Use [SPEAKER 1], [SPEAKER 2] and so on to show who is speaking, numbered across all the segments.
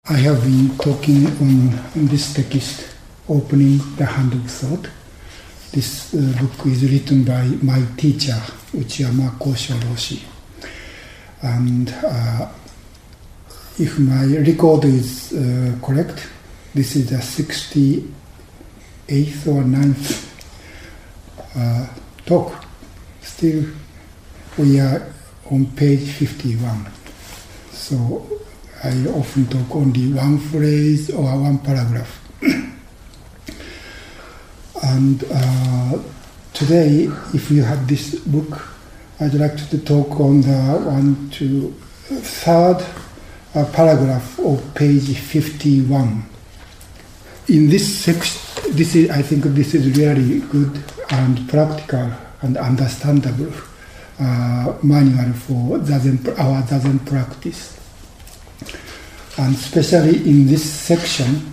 [SPEAKER 1] I have been talking on this text, Opening the Hand of Thought. This book is written by my teacher, Uchiyama Kosho Roshi. And if my record is correct, this is the 68th or 9th talk. Still, we are on page 51. So I often talk only one phrase or one paragraph. And today, if you have this book, I'd like to talk on the third paragraph of page 51. In this section, I think this is really good and practical and understandable manual for our Zazen practice. And especially in this section,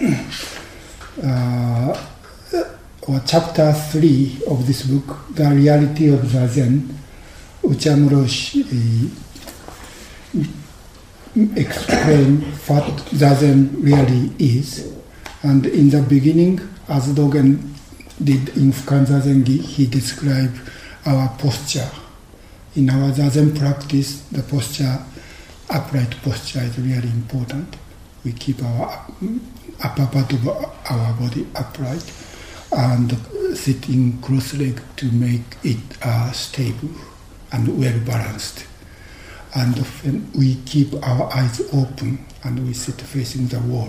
[SPEAKER 1] or chapter 3 of this book, The Reality of Zazen, Uchiyama Roshi explain what Zazen really is. And in the beginning, as Dogen did in Fukan Zazen-gi, he described our posture. In our Zazen practice, the posture, upright posture, is really important. We keep our upper part of our body upright and sitting cross-legged to make it stable and well-balanced. And often we keep our eyes open and we sit facing the wall.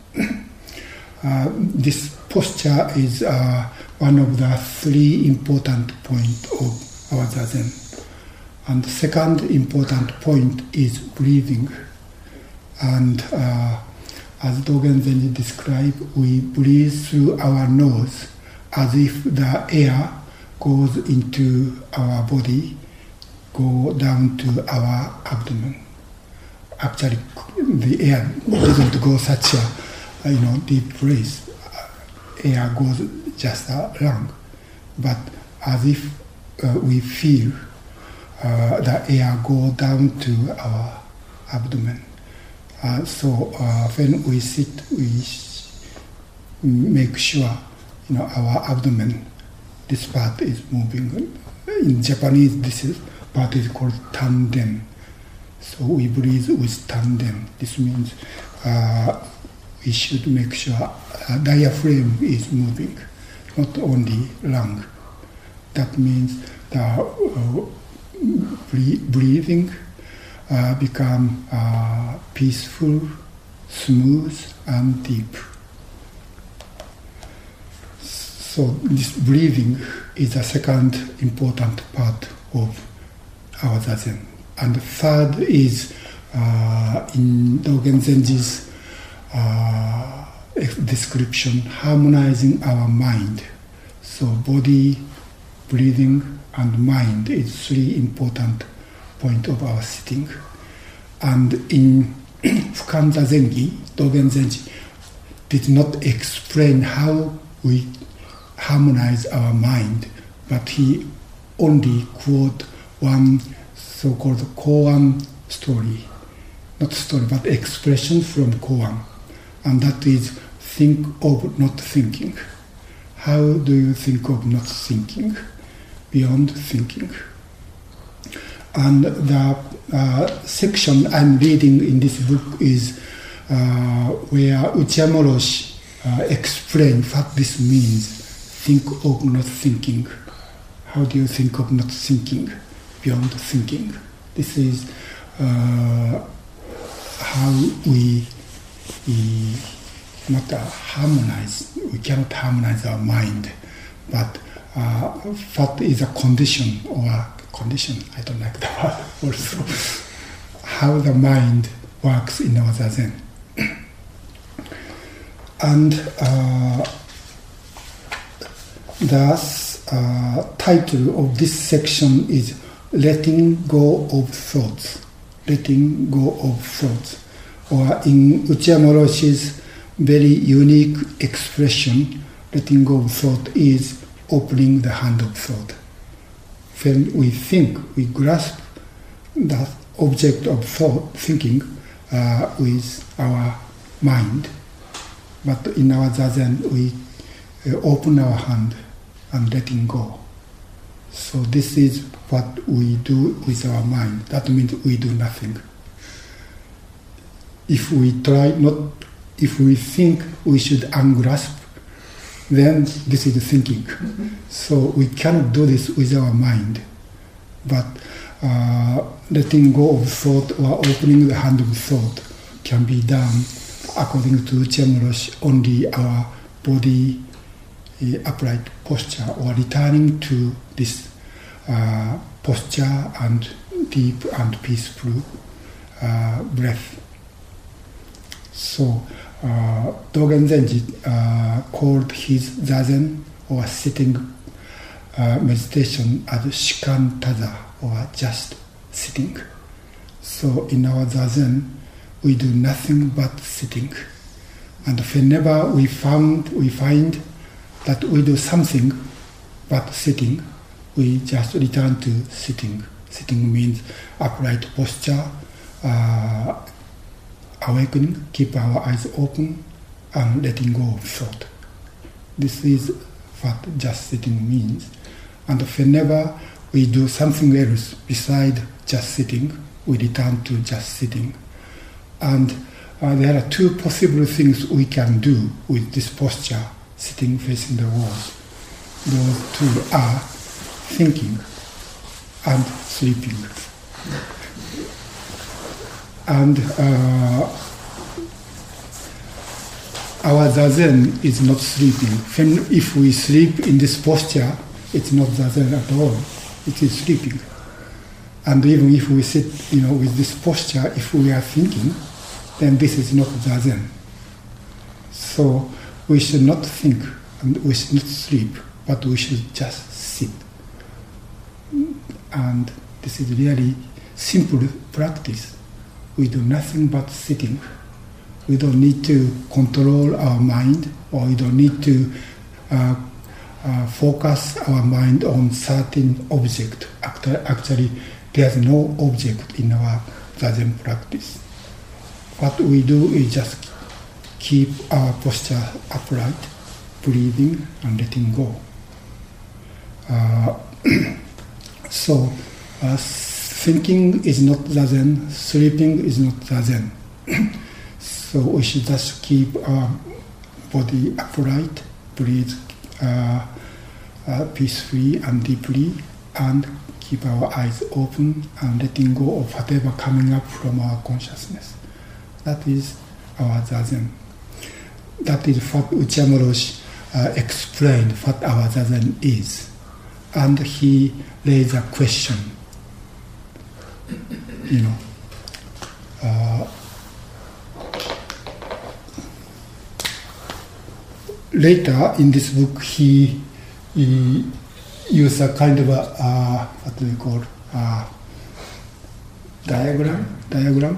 [SPEAKER 1] This posture is one of the three important points of our Zazen. And the second important point is breathing. And as Dogen Zenji described, we breathe through our nose as if the air goes into our body, go down to our abdomen. Actually, the air doesn't go such a deep breath. Air goes just along, but as if we feel the air go down to our abdomen. So when we sit, we make sure our abdomen, this part is moving. In Japanese, this part is called tanden. So we breathe with tanden. This means we should make sure diaphragm is moving, not only lung. That means the breathing become peaceful, smooth, and deep. So this breathing is the second important part of our Zazen. And the third is in Dogen Zenji's description, harmonizing our mind. So body, breathing, and mind is three important points of our sitting. And in Fukan Zazen-gi, Dogen Zenji did not explain how we harmonize our mind, but he only quote one so-called koan story. Not story, but expression from koan. And that is, think of not thinking. How do you think of not thinking? Beyond thinking. And the section I'm reading in this book is where Uchiyama Roshi explains what this means. Think of not thinking. How do you think of not thinking? Beyond thinking. This is how we not harmonize. We cannot harmonize our mind, but what is a condition or a condition? I don't like the word also. How the mind works in our Zazen. And the title of this section is Letting Go of Thoughts. Letting Go of Thoughts. Or in Uchiyama Roshi's very unique expression, letting go of thought is opening the hand of thought. When we think, we grasp that object of thought, thinking, with our mind. But in our zazen, we open our hand and letting go. So this is what we do with our mind. That means we do nothing. If we think we should ungrasp, then this is thinking. So we cannot do this with our mind. But letting go of thought or opening the hand of thought can be done, according to Uchiyama, only our body upright posture, or returning to this posture and deep and peaceful breath. So Dogen Zenji called his zazen, or sitting meditation, as shikantaza, or just sitting. So in our zazen, we do nothing but sitting. And whenever we find that we do something but sitting, we just return to sitting. Sitting means upright posture, awakening, keep our eyes open, and letting go of thought. This is what just sitting means. And whenever we do something else beside just sitting, we return to just sitting. And there are two possible things we can do with this posture, sitting facing the walls. Those two are thinking and sleeping. And our zazen is not sleeping. If we sleep in this posture, it's not zazen at all. It is sleeping. And even if we sit, with this posture, if we are thinking, then this is not zazen. So we should not think and we should not sleep, but we should just sit. And this is really simple practice. We do nothing but sitting. We don't need to control our mind, or we don't need to focus our mind on certain object. Actually, there's no object in our zazen practice. What we do is just keep our posture upright, breathing and letting go. So thinking is not zazen, sleeping is not zazen. So we should just keep our body upright, breathe peacefully and deeply, and keep our eyes open and letting go of whatever coming up from our consciousness. That is our zazen. That is what Uchiyama Roshi explained what our zazen is. And he raised a question. Later in this book, he used a kind of a what do we call diagram.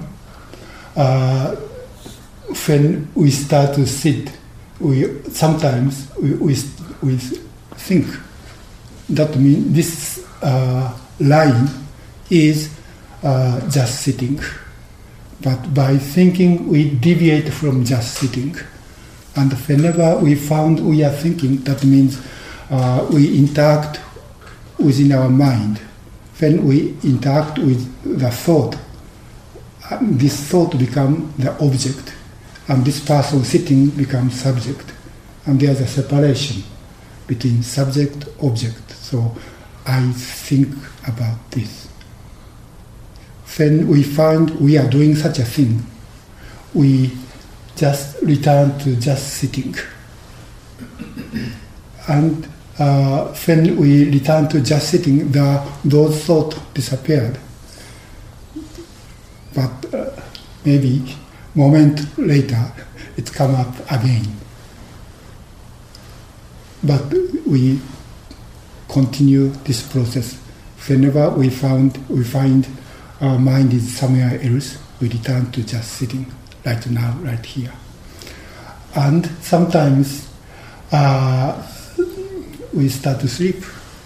[SPEAKER 1] When we start to sit, sometimes we think. That means this line is just sitting. But by thinking, we deviate from just sitting. And whenever we found we are thinking, that means we interact within our mind. When we interact with the thought, this thought becomes the object, and this person sitting becomes subject. And there's a separation between subject, object. So I think about this. When we find we are doing such a thing, we just return to just sitting. And when we return to just sitting, those thoughts disappeared. But maybe a moment later, it come up again. But we continue this process. Whenever we find our mind is somewhere else, we return to just sitting, right now, right here. And sometimes we start to sleep.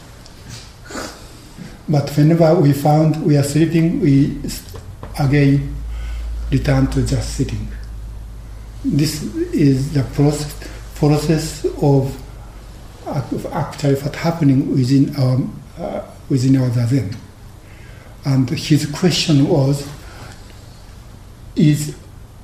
[SPEAKER 1] But whenever we found we are sleeping, we again return to just sitting. this is the process of actually what's happening within our Zazen. And his question was, is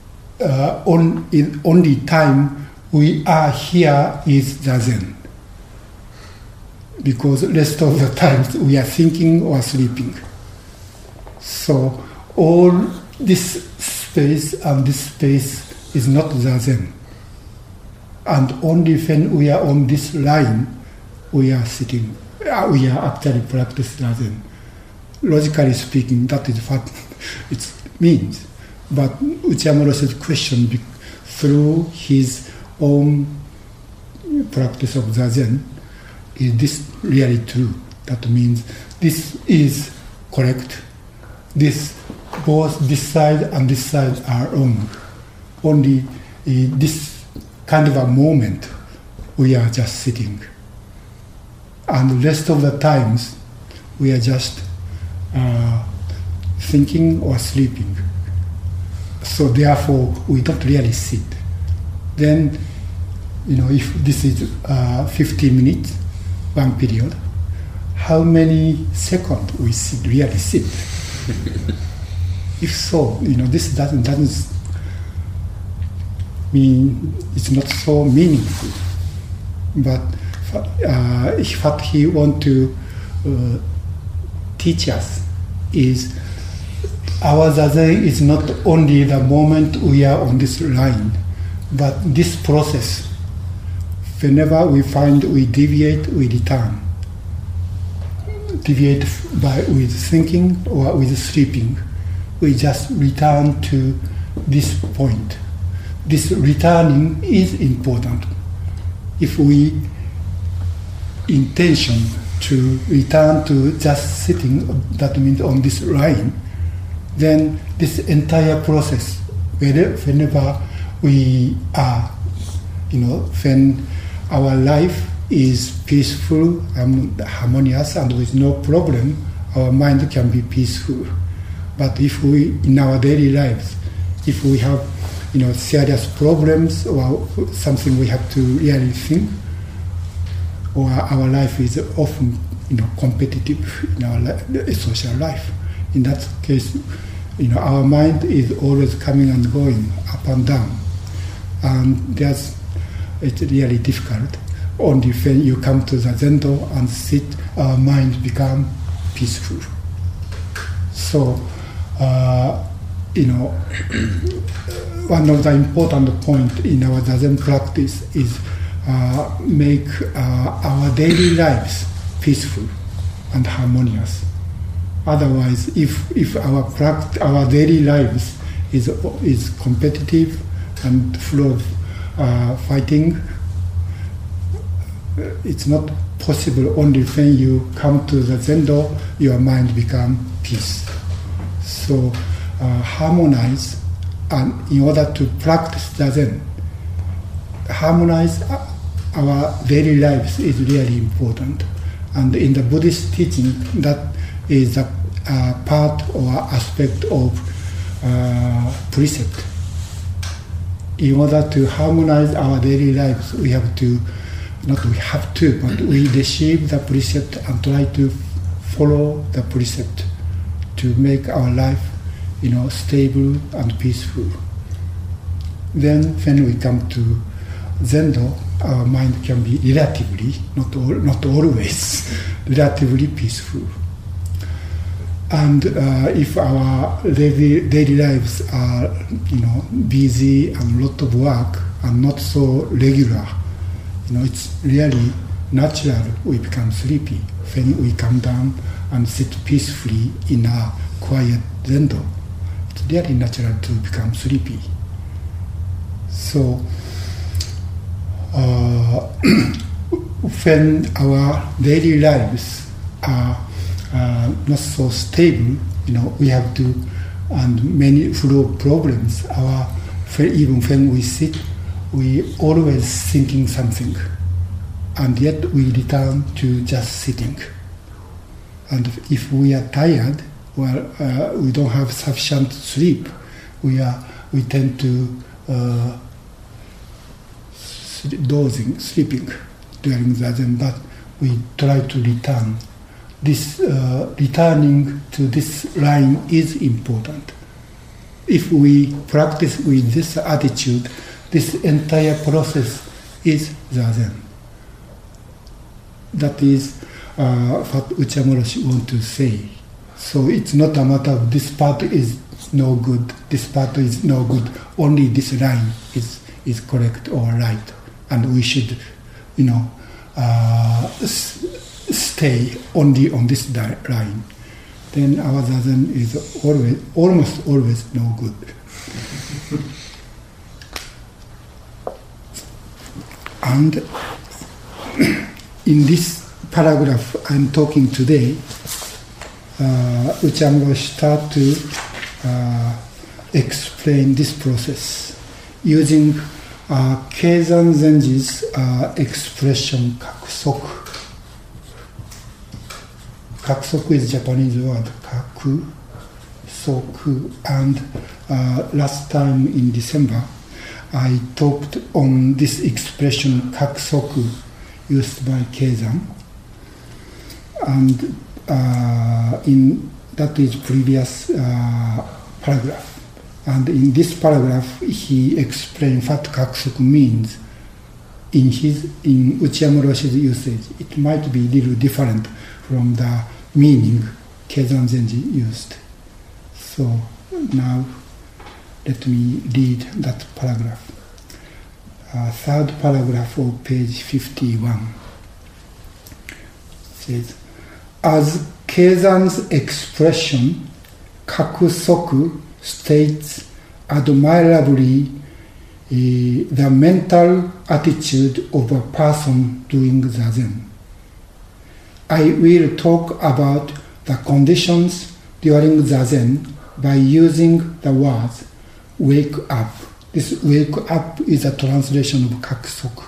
[SPEAKER 1] only time we are here is Zazen? Because the rest of the times we are thinking or sleeping. So all this space and this space is not Zazen. And only when we are on this line, we are sitting. We are actually practicing Zazen. Logically speaking, that is what it means. But Uchiyama Roshi's question, through his own practice of Zazen, is this really true? That means this is correct. Both this side and this side are wrong. Only this kind of a moment we are just sitting. And the rest of the times we are just thinking or sleeping. So therefore we don't really sit. Then, if this is 15 minutes, one period, how many seconds we really sit? If so, this doesn't mean it's not so meaningful. But what he wants to teach us is our Zazen is not only the moment we are on this line, but this process. Whenever we find we deviate, we return. Deviate with thinking or with sleeping. We just return to this point. This returning is important. If we intention to return to just sitting, that means on this line, then this entire process, whenever we are, when our life is peaceful and harmonious and with no problem, our mind can be peaceful. But if we, in our daily lives, if we have, serious problems or something we have to really think, or our life is often, competitive in our social life. In that case, our mind is always coming and going, up and down, and it's really difficult. Only when you come to the Zendo and sit, our mind become peaceful. So, one of the important points in our Zazen practice is make our daily lives peaceful and harmonious. Otherwise, if our daily lives is competitive and full of fighting, it's not possible. Only when you come to the Zendo, your mind become peace. So harmonize, and in order to practice Zazen, harmonize our daily lives is really important. And in the Buddhist teaching, that is a part or aspect of precept. In order to harmonize our daily lives, we receive the precept and try to follow the precept to make our life, stable and peaceful. Then when we come to Zendo, our mind can be relatively, not always, relatively peaceful. And if our daily lives are, busy and lot of work and not so regular, it's really natural we become sleepy. When we come down and sit peacefully in a quiet Zendo, it's really natural to become sleepy. So, when our daily lives are not so stable, we have to, and many full of problems. Even when we sit, we always thinking something, and yet we return to just sitting. And if we are tired, we don't have sufficient sleep, we tend to dozing, sleeping during Zazen, but we try to return. This returning to this line is important. If we practice with this attitude, this entire process is Zazen. That is what Uchamoroshi wants to say. So it's not a matter of this part is no good, this part is no good, only this line is correct or right, and we should, stay only on this line. Then our Zazen is almost always no good. And in this paragraph I'm talking today, Uchamoroshi start to explain this process using Keizan Zenji's expression kakusoku. Kakusoku is Japanese word kakusoku, and last time in December I talked on this expression kakusoku used by Keizan, and in that is previous paragraph. And in this paragraph, he explained what kakusoku means in Uchamoroshi's usage. It might be a little different from the meaning Keizan Zenji used. So now let me read that paragraph. Third paragraph of page 51 says, as Keizan's expression kakusoku states admirably the mental attitude of a person doing Zazen. I will talk about the conditions during Zazen by using the words wake up. This wake up is a translation of kakusoku.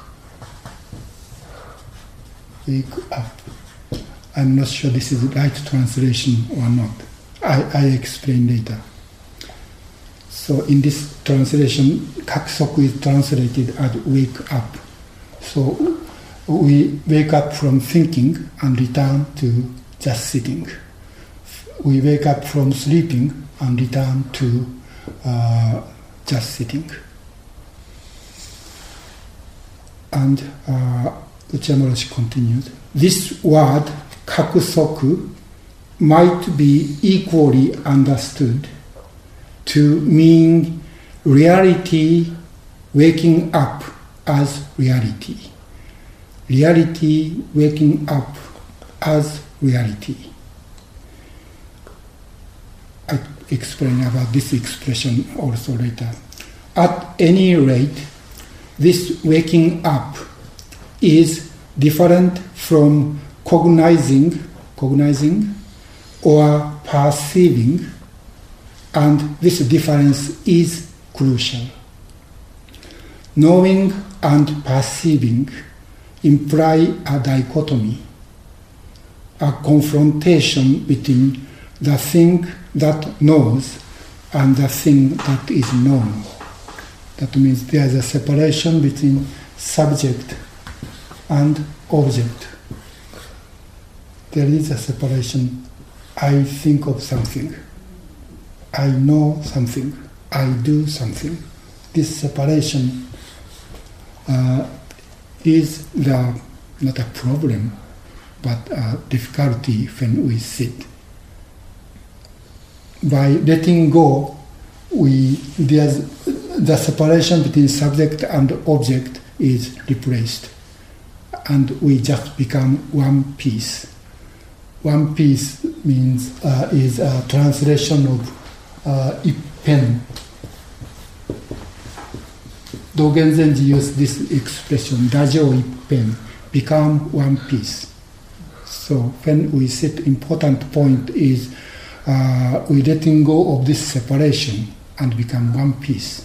[SPEAKER 1] Wake up. I'm not sure this is the right translation or not. I explain later. So in this translation, kakusoku is translated as wake up. So we wake up from thinking and return to just sitting. We wake up from sleeping and return to just sitting. And Uchamoroshi continued, this word kakusoku might be equally understood to mean reality waking up as reality. Reality waking up as reality. I explain about this expression also later. At any rate, this waking up is different from cognizing or perceiving, and this difference is crucial. Knowing and perceiving imply a dichotomy, a confrontation between the thing that knows and the thing that is known. That means there is a separation between subject and object. There is a separation. I think of something. I know something. I do something. This separation is not a problem, but a difficulty when we sit. By letting go, there's the separation between subject and object is replaced, and we just become one piece. One piece means is a translation of ippen. Dogen Zenji used this expression, dajo ippen, become one piece. So when we sit, important point is we letting go of this separation and become one piece.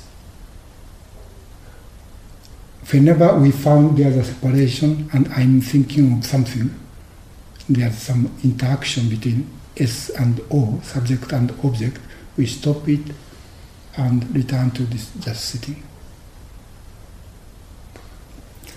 [SPEAKER 1] Whenever we found there's a separation and I'm thinking of something, there's some interaction between S and O, subject and object, we stop it and return to this just sitting.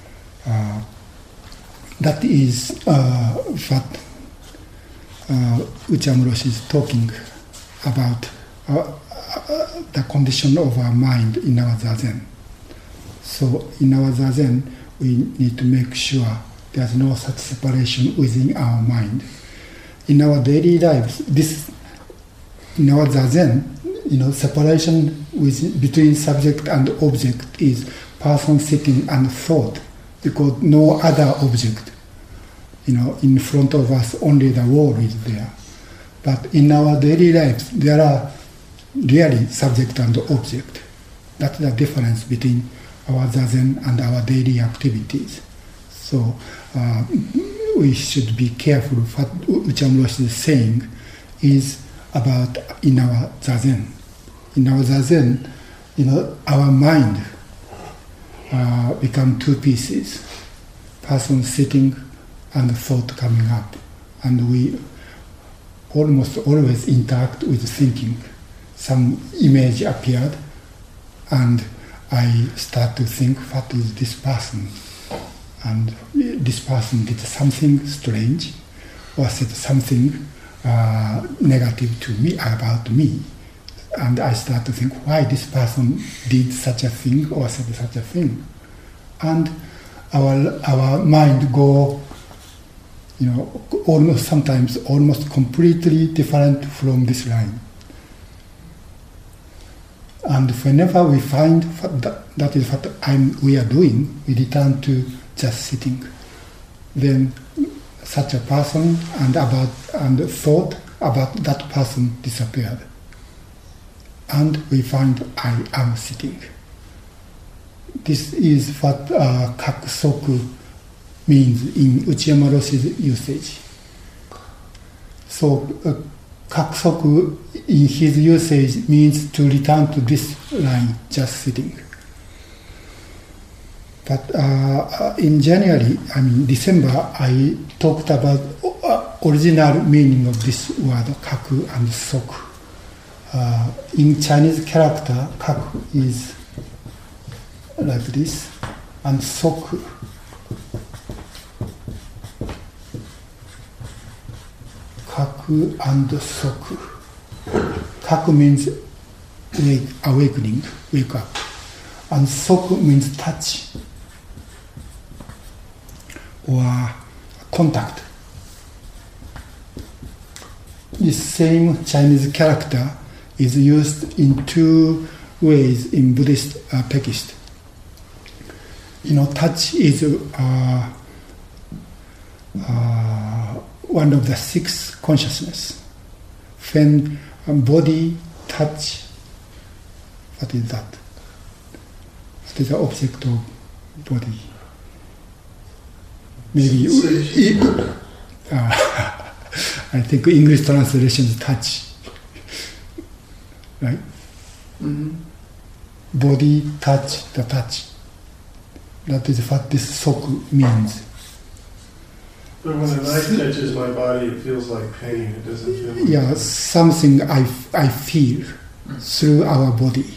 [SPEAKER 1] that is what Uchiyama Roshi is talking about, the condition of our mind in our Zazen. So in our Zazen, we need to make sure there's no such separation within our mind. In our daily lives, in our Zazen, separation between subject and object is person sitting and thought, because no other object, in front of us, only the wall is there. But in our daily lives, there are really subject and object. That's the difference between our Zazen and our daily activities. So we should be careful. What Uchiyama Roshi is saying is about in our Zazen. In our Zazen, our mind become two pieces: person sitting and thought coming up, and we almost always interact with thinking. Some image appeared, and I start to think, what is this person? And this person did something strange, or said something negative to me, about me. And I start to think, why this person did such a thing or said such a thing. And our mind go, sometimes almost completely different from this line. And whenever we find that is what we are doing, we return to just sitting. Then such a person and thought about that person disappeared. And we find I am sitting. This is what kakusoku means in Uchiyama Roshi's usage. So kakusoku in his usage means to return to this line, just sitting. But in January, December, I talked about original meaning of this word, kaku and soku. In Chinese character, kaku is like this, and soku. Kaku and soku. Kaku means awakening, wake up. And soku means touch or contact. This same Chinese character is used in two ways in Buddhist text. Touch is one of the six consciousness. When body touch, what is that? What is the object of body? Maybe I think English translation is touch, right? Mm-hmm. Body touch, the touch. That is what this soku means.
[SPEAKER 2] But when a knife touches my body, it feels like pain. It doesn't feel like
[SPEAKER 1] pain. Something I feel through our body.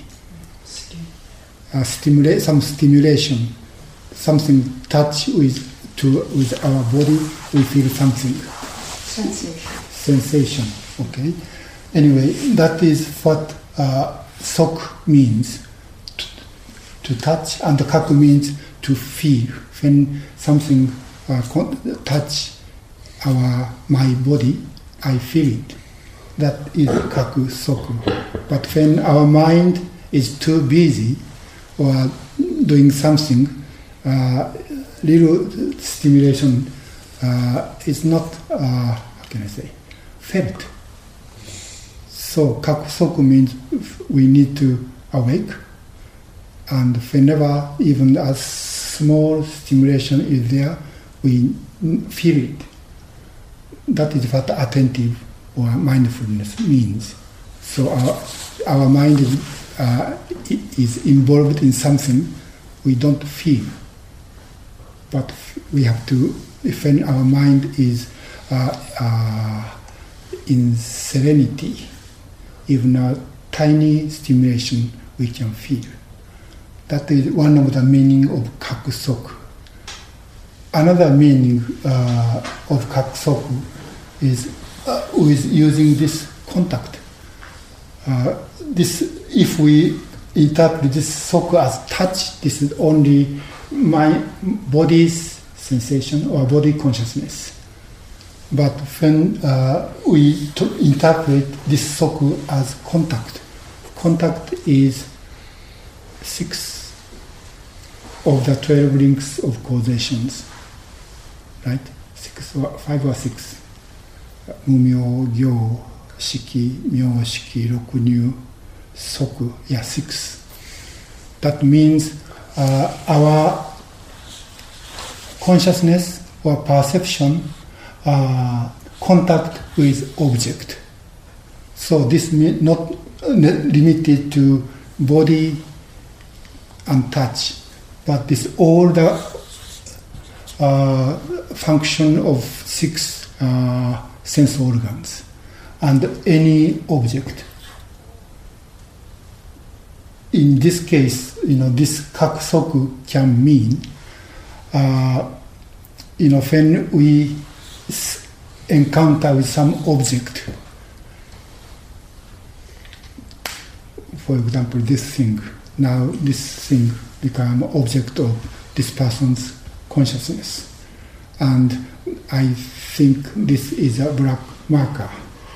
[SPEAKER 1] Some stimulation, something touch with our body, we feel something. Sensation. Okay. Anyway, that is what soku means. To touch, and kaku means to feel. When something touch my body, I feel it. That is kaku soku. But when our mind is too busy or doing something, little stimulation is not, how can I say, felt. So kaku soku means we need to awake, and whenever even a small stimulation is there, we feel it. That is what attentive or mindfulness means. So our mind is involved in something we don't feel, but we have to. When our mind is in serenity, even a tiny stimulation we can feel. That is one of the meaning of kakusoku. another meaning of kakusoku is with using this contact. If we interpret this soku as touch, this is only my body's sensation or body consciousness. But when we interpret this soku as contact is 6 of the 12 links of causations, right? 5 or 6. Mumyo, gyo, shiki, myo, shiki, rokunyu, soku, 6. That means our consciousness or perception contact with object. So this means not limited to body and touch, but this all the function of 6 sense organs and any object. In this case, this kakusoku can mean, when we encounter with some object, for example, this thing. Now this thing become object of this person's consciousness, and I think this is a black marker.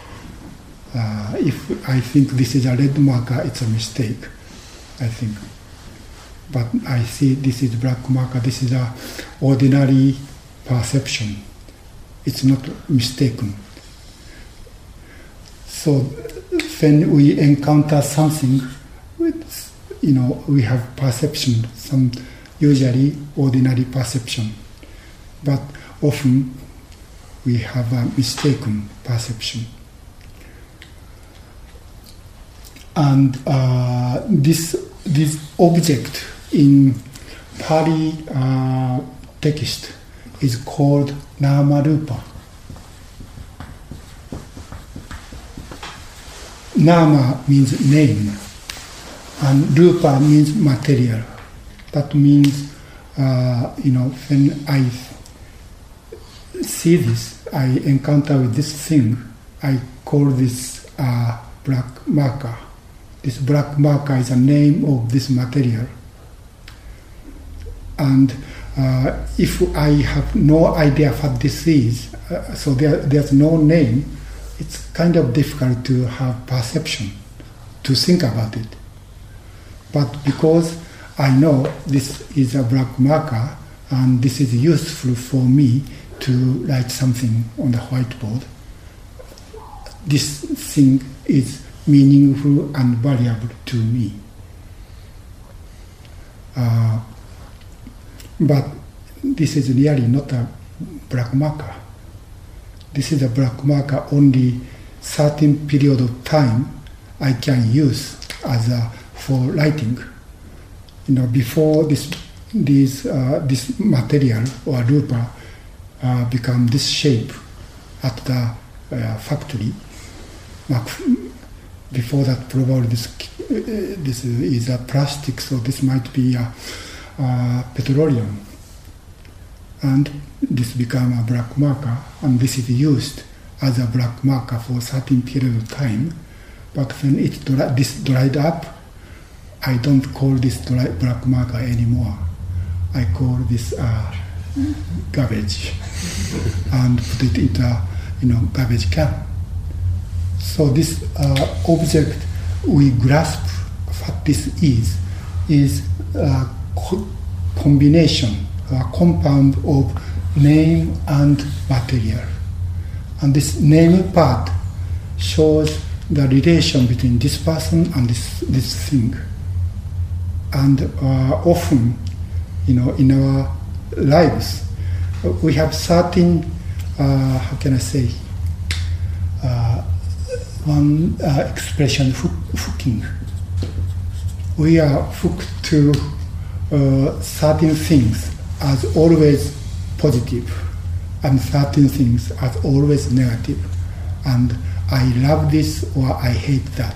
[SPEAKER 1] If I think this is a red marker, it's a mistake, I think. But I see this is black marker. This is a ordinary perception. It's not mistaken. So when we encounter something, we have perception, some usually ordinary perception, but often we have a mistaken perception. And this object in Pali text is called Nama-rupa. Nama means name, and rupa means material. That means, when I see this, I encounter with this thing, I call this black marker. This black marker is a name of this material. And if I have no idea what this is, so there's no name, it's kind of difficult to have perception, to think about it. But because I know this is a black marker and this is useful for me to write something on the whiteboard, this thing is meaningful and valuable to me. But this is really not a black marker. This is a black marker only certain period of time I can use as for writing. Before this material or rupa become this shape at the factory. Before that, probably this is a plastic, so this might be a petroleum, and this become a black marker, and this is used as a black marker for a certain period of time. But when this dried up, I don't call this black marker anymore. I call this garbage and put it into garbage can. So this object we grasp what this is a combination, a compound of name and material. And this name part shows the relation between this person and this thing. And often, in our lives, we have certain, one expression, hooking. We are hooked to certain things as always positive, and certain things as always negative. And I love this or I hate that.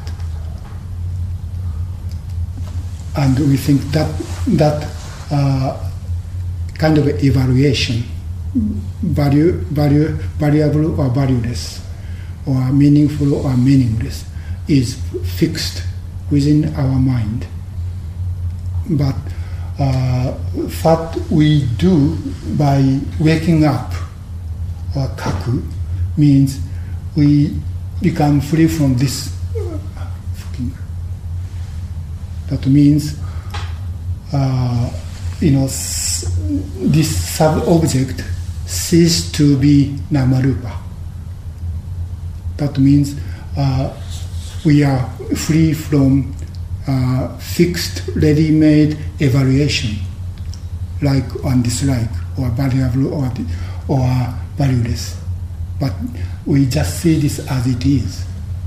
[SPEAKER 1] And we think that kind of evaluation, variable or valueless, or meaningful or meaningless, is fixed within our mind. But what we do by waking up, or kaku, means we become free from this. That means, this sub-object cease to be namarupa. That means we are free from fixed, ready-made evaluation, like and dislike, or variable, or valueless. But we just see this as it is.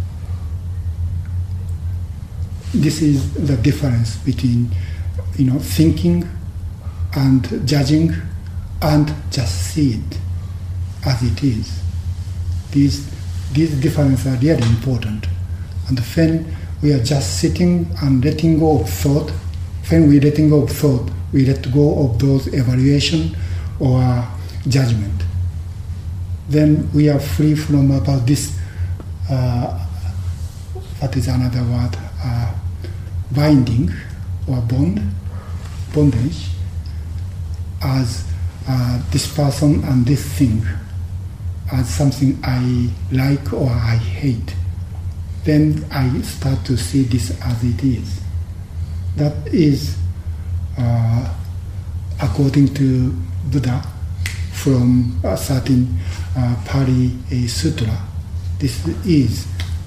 [SPEAKER 1] This is the difference between, thinking and judging, and just see it as it is. These differences are really important. And when we are just sitting and letting go of thought, when we letting go of thought, we let go of those evaluation or judgment. Then we are free from about this, what is another word, binding or bondage, as this person and this thing, as something I like or I hate. Then I start to see this as it is. That is, according to Buddha, from a certain Pali Sutra, this is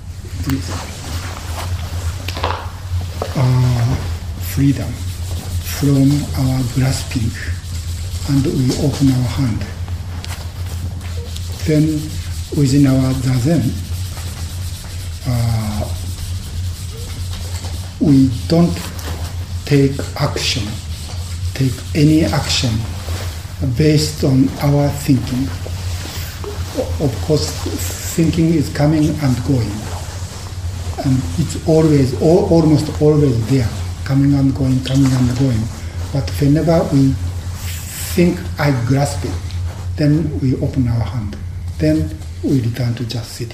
[SPEAKER 1] freedom from our grasping, and we open our hand. Then within our zazen, we don't take any action based on our thinking. Of course, thinking is coming and going, and it's always, almost always there, coming and going. But whenever we think I grasp it, then we open our hand. Then we return to just sitting.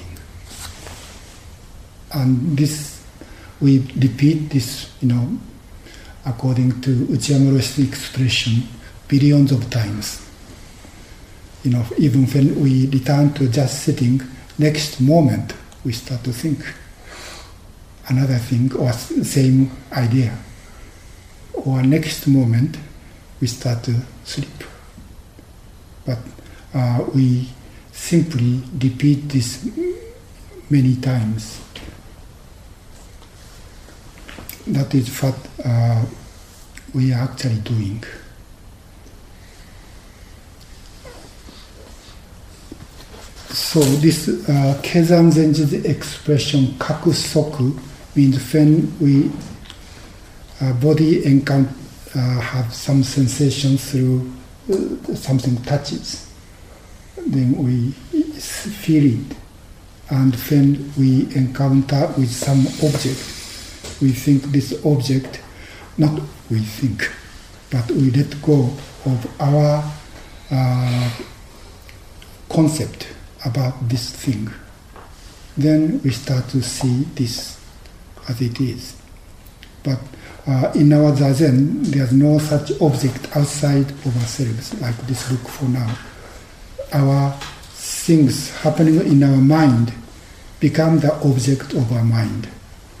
[SPEAKER 1] And this, we repeat this, according to Uchiyama Roshi's expression, billions of times. Even when we return to just sitting, next moment we start to think another thing or same idea. Or next moment we start to sleep. But we simply repeat this many times. That is what we are actually doing. So this Keizan Zenji's expression kaku soku means when we body encounter have some sensation through something touches, then we feel it. And when we encounter with some object, we think this object, not we think, but we let go of our concept about this thing. Then we start to see this as it is. But in our zazen, there's no such object outside of ourselves, like this book for now. Our things happening in our mind become the object of our mind.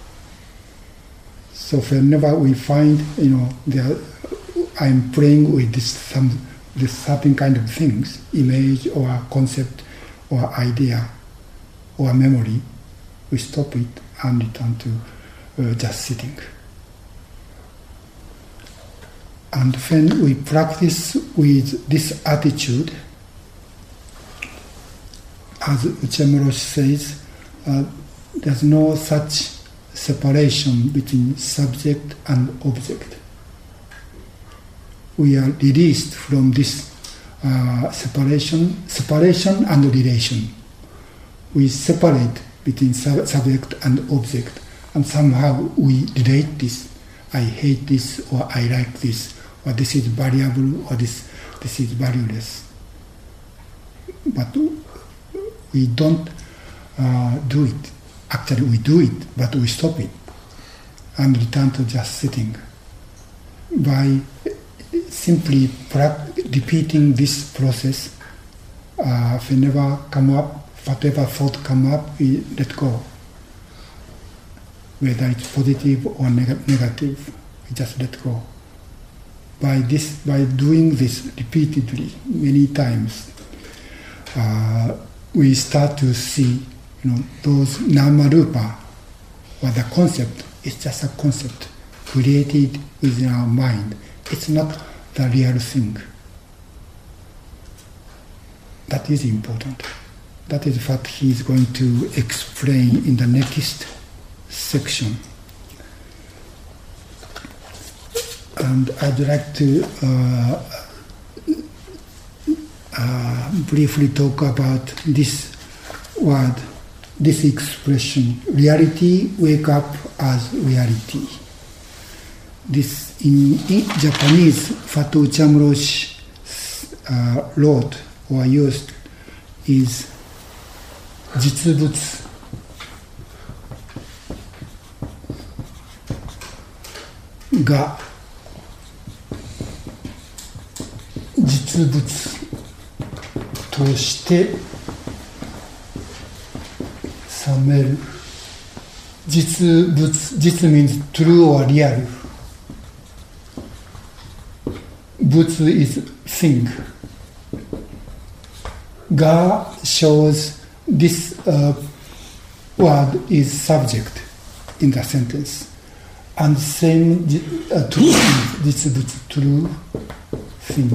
[SPEAKER 1] So whenever we find, I'm playing with this certain kind of things, image or concept or idea or memory, we stop it and return to just sitting. And when we practice with this attitude, as Uchiyama Roshi says, there's no such separation between subject and object. We are released from this separation and relation. We separate between subject and object, and somehow we relate this. I hate this, or I like this, or this is variable, or this is valueless. But we don't do it. Actually, we do it, but we stop it and return to just sitting. By simply repeating this process, whenever whatever thought come up, we let go. Whether it's positive or negative, we just let go. By doing this repeatedly, many times, we start to see, those nama rupa, or the concept is just a concept created within our mind. It's not the real thing. That is important. That is what he is going to explain in the next section. And I'd like to briefly talk about this word, this expression, reality, wake up as reality. This in Japanese, what Uchamoroshi wrote or used is 実物 が 実物として覚める。実物、実 means true or real. 物 is thing. が shows this word is subject in the sentence. And same true, 実物 true thing.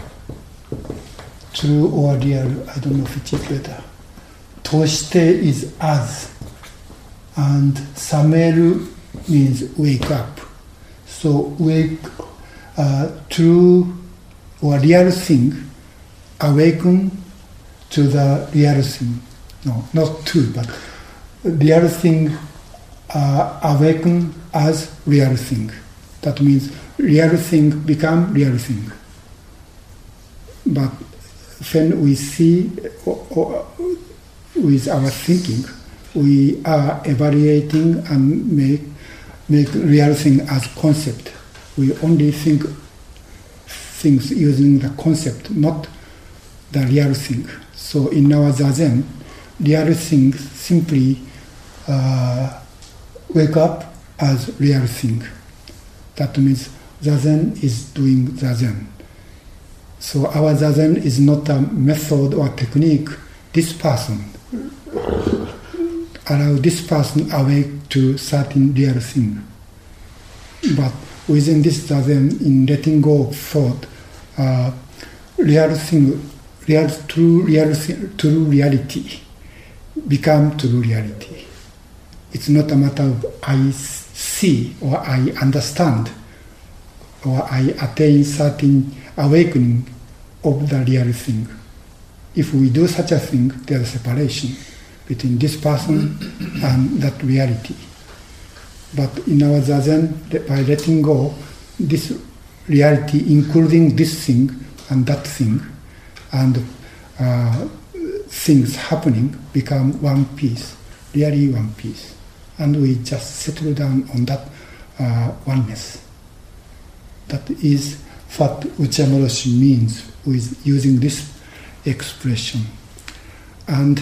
[SPEAKER 1] True or real, I don't know which is better. として is as. And 覚める means wake up. So true or real thing awaken to the real thing. No, not true, but real thing awaken as real thing. That means real thing become real thing. But when we see with our thinking, we are evaluating and make real thing as concept. We only think things using the concept, not the real thing. So in our Zazen, real thing simply wake up as real thing. That means Zazen is doing Zazen. So our Zazen is not a method or technique. This person, allow this person awake to certain real thing. But within this Zazen, in letting go of thought, real thing, true reality become true reality. It's not a matter of I see or I understand or I attain certain awakening of the real thing. If we do such a thing, there's a separation between this person and that reality. But in our Zazen, by letting go, this reality, including this thing and that thing, and things happening, become one piece, really one piece. And we just settle down on that oneness. That is what Uchamoroshi means with using this expression. And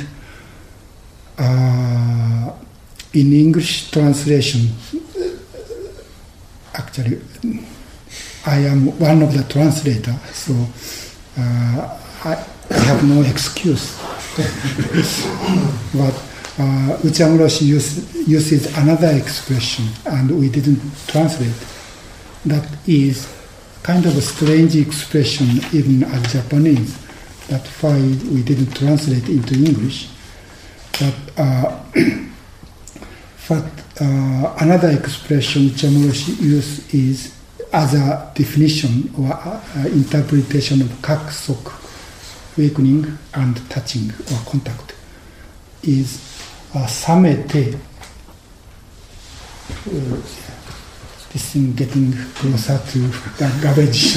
[SPEAKER 1] in English translation, actually, I am one of the translators, so I have no excuse. But Uchamoroshi uses another expression, and we didn't translate. That is kind of a strange expression even as Japanese. That's why we didn't translate into English. But another expression Uchamoroshi uses is as a definition or interpretation of kakusok, awakening and touching or contact, is samete. this thing getting closer to the garbage.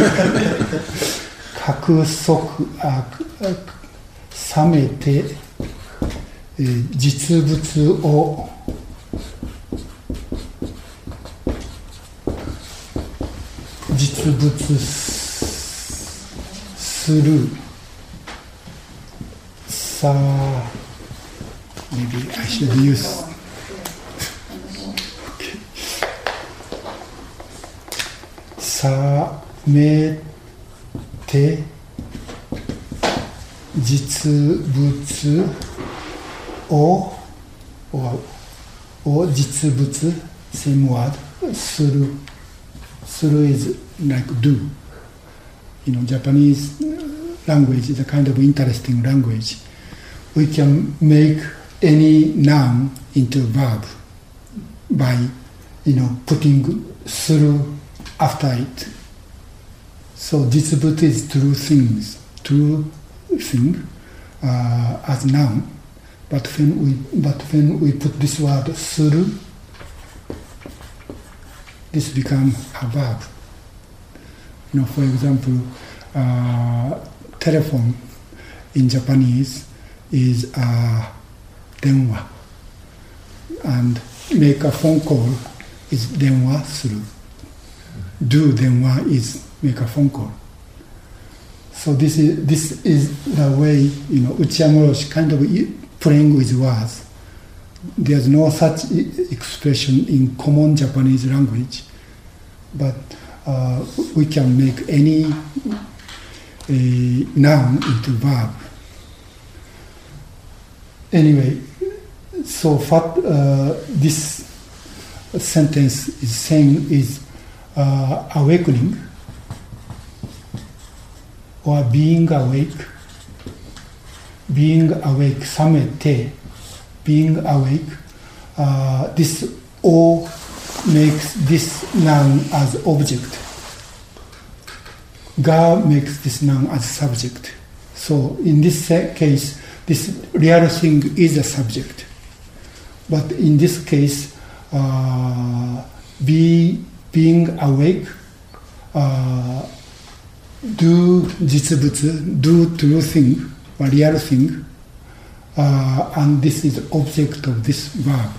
[SPEAKER 1] 角足冷めて、実物を実物するさあ maybe I should use冷めて実物を実物 same word する is like do. Japanese language is a kind of interesting language. We can make any noun into verb by putting through after it. So 実物 is true thing as noun. But when we put this word through, this becomes a verb. For example, telephone in Japanese is 電話 and make a phone call is 電話する do 電話 is make a phone call. So this is the way Uchiyamoroshi kind of playing with words. There's no such expression in common Japanese language, but we can make any noun into verb. Anyway, so what this sentence is saying is awakening or being awake, 冷めて being awake, this all makes this noun as object. Ga makes this noun as subject. So in this case, this real thing is a subject. But in this case, being awake, do 実物, do true thing, a real thing, and this is object of this verb.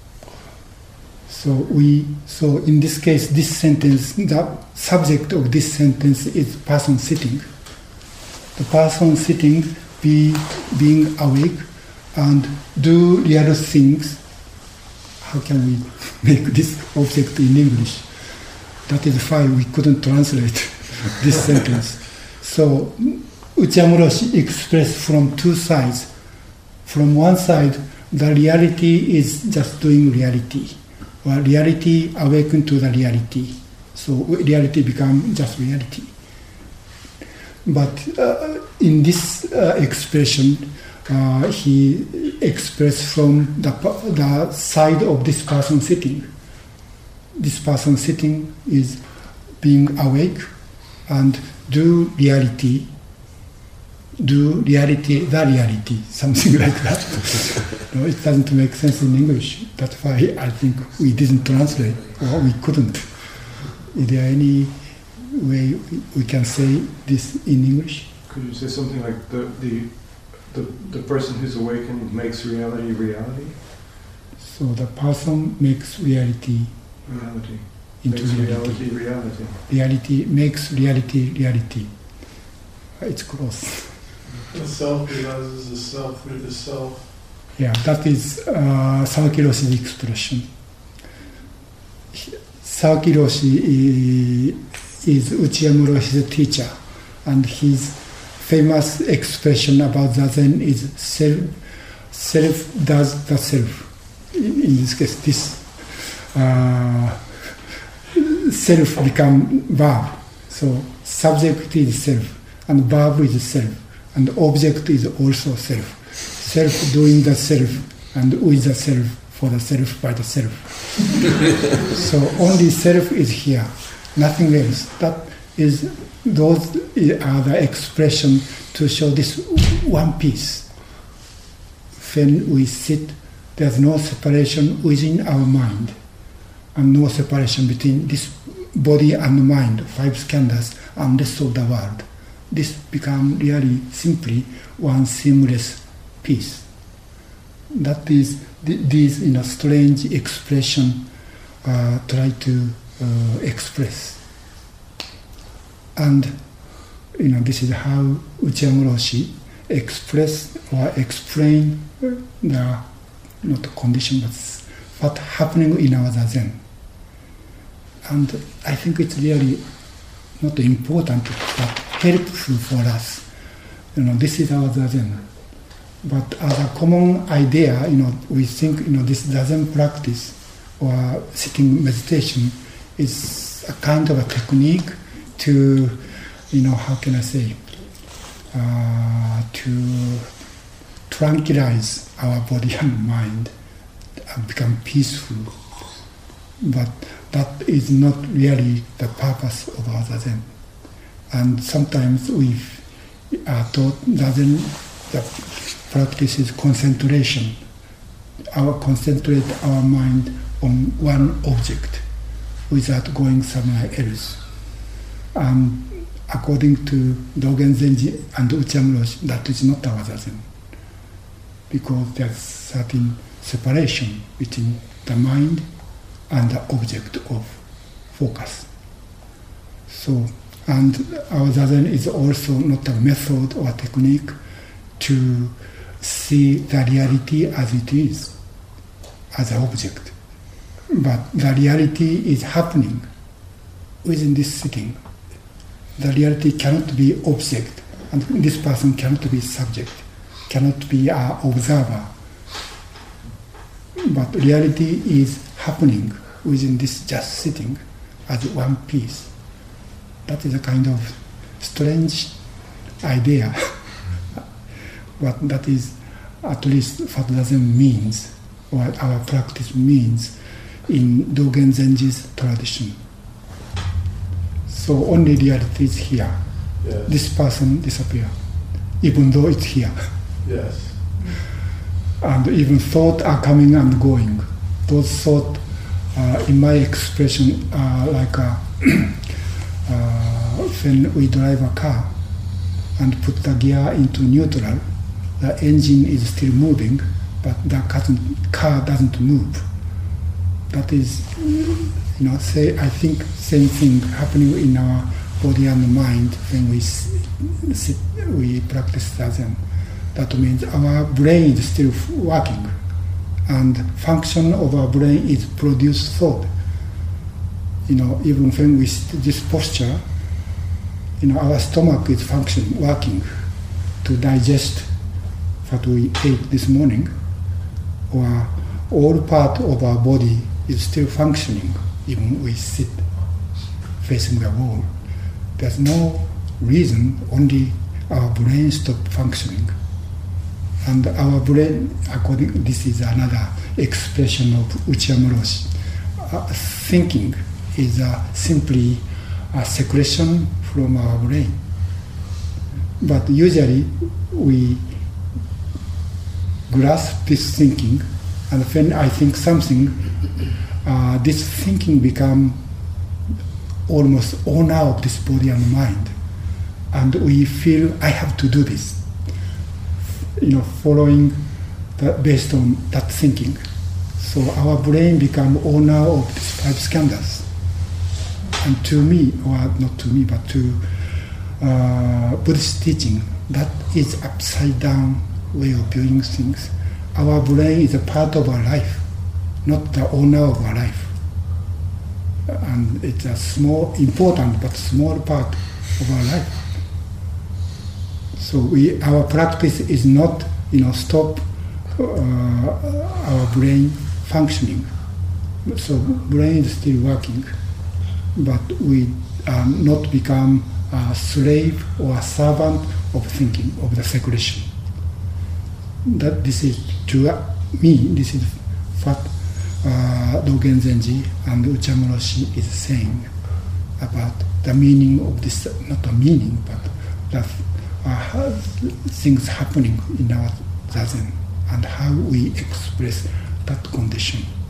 [SPEAKER 1] So in this case, this sentence, the subject of this sentence is person sitting. The person sitting, being awake, and do real things. How can we make this object in English? That is why we couldn't translate this sentence. So Uchiyamoroshi expressed from two sides. From one side, the reality is just doing reality, or reality awaken to the reality. So reality becomes just reality. But in this expression, he expressed from the side of this person sitting. This person sitting is being awake and do reality, the reality, something like that. No, it doesn't make sense in English. That's why I think we didn't translate, or we couldn't. Is there any way we can say this in English?
[SPEAKER 2] Could you say something like the person who's awakened makes reality reality?
[SPEAKER 1] So the person makes reality into reality. Reality makes reality. It's close.
[SPEAKER 2] The self realizes the self through the self.
[SPEAKER 1] Yeah, that is Sawaki-Roshi's expression. Sawaki-Roshi is Uchiyamoroshi's teacher, and his famous expression about the Zen is self does the self. In this case, this self become verb. So subject is self, and verb is self, and object is also self. Self doing the self, and with the self, for the self, by the self. So only self is here, nothing else. Those are the expression to show this one piece. When we sit, there's no separation within our mind. and no separation between this body and mind, 5 skandhas, and rest of the world. This become really simply one seamless piece. That is these strange expression try to express. And this is how Uchiyama Roshi express or explain the not condition, but what happening in our Zazen. And I think it's really not important, but helpful for us. This is our Zazen. But as a common idea, we think, this Zazen practice or sitting meditation is a kind of a technique to, how can I say, to tranquilize our body and mind and become peaceful. But that is not really the purpose of our Zazen. And sometimes we are taught Zazen, the practice is concentration. Concentrate our mind on one object without going somewhere else. And according to Dogen Zenji and Uchiyama Roshi, that is not our Zazen. Because there's certain separation between the mind and the object of focus. So, and our Zazen is also not a method or technique to see the reality as it is, as an object. But the reality is happening within this sitting. The reality cannot be object, and this person cannot be subject, cannot be an observer. But reality is happening within this just sitting as one piece. That is a kind of strange idea. But that is at least what Zazen means, or our practice means in Dogen Zenji's tradition. So only reality is here.
[SPEAKER 2] Yes.
[SPEAKER 1] This person disappears, even though it's here.
[SPEAKER 2] Yes.
[SPEAKER 1] And even thoughts are coming and going. Those thoughts, in my expression, are like when we drive a car and put the gear into neutral, the engine is still moving, but the car doesn't move. That is, I think same thing happening in our body and mind when we sit, we practice Zazen. That means our brain is still working, and function of our brain is produce thought. Even when we sit this posture, our stomach is working to digest what we ate this morning, or all part of our body is still functioning, even we sit facing the wall. There's no reason, only our brain stopped functioning. And our brain, this is another expression of Uchiyama Roshi. Thinking is simply a secretion from our brain. But usually we grasp this thinking, and when I think something, this thinking becomes almost owner of this body and mind. And we feel, I have to do this. Following based on that thinking. So our brain become owner of these 5 skandhas. And to me, or not to me, but to Buddhist teaching, that is upside down way of viewing things. Our brain is a part of our life, not the owner of our life. And it's a small, important but small part of our life. So our practice is not, stop our brain functioning. So brain is still working, but we not become a slave or a servant of thinking, of the secretion. That this is to me. This is what Dogen Zenji and Uchiyama Roshi is saying about the meaning of this. Not the meaning, but the things happening in our Zazen and how we express that condition.